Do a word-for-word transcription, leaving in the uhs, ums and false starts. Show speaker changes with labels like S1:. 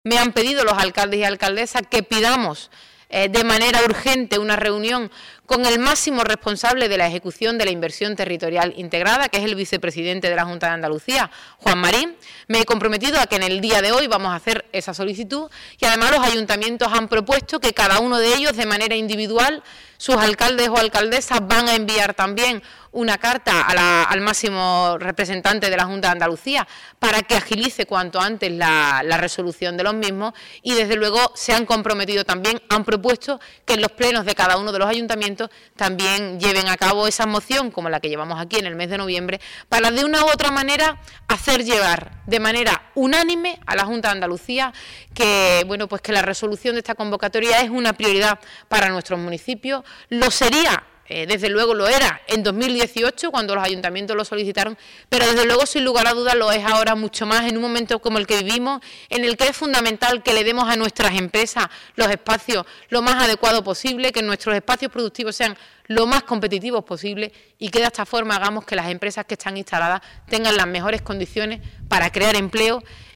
S1: Me han pedido los alcaldes y alcaldesas que pidamos eh, de manera urgente una reunión con el máximo responsable de la ejecución de la inversión territorial integrada, que es el vicepresidente de la Junta de Andalucía, Juan Marín. Me he comprometido a que en el día de hoy vamos a hacer esa solicitud y además los ayuntamientos han propuesto que cada uno de ellos de manera individual, sus alcaldes o alcaldesas van a enviar también una carta a la, al máximo representante de la Junta de Andalucía para que agilice cuanto antes la, la resolución de los mismos y desde luego se han comprometido también, han propuesto que en los plenos de cada uno de los ayuntamientos también lleven a cabo esa moción como la que llevamos aquí en el mes de noviembre para de una u otra manera hacer llegar de manera unánime a la Junta de Andalucía que, bueno, pues que la resolución de esta convocatoria es una prioridad para nuestros municipios, lo sería. Eh, desde luego lo era en dos mil dieciocho cuando los ayuntamientos lo solicitaron, pero desde luego sin lugar a dudas lo es ahora mucho más en un momento como el que vivimos, en el que es fundamental que le demos a nuestras empresas los espacios lo más adecuados posible, que nuestros espacios productivos sean lo más competitivos posible y que de esta forma hagamos que las empresas que están instaladas tengan las mejores condiciones para crear empleo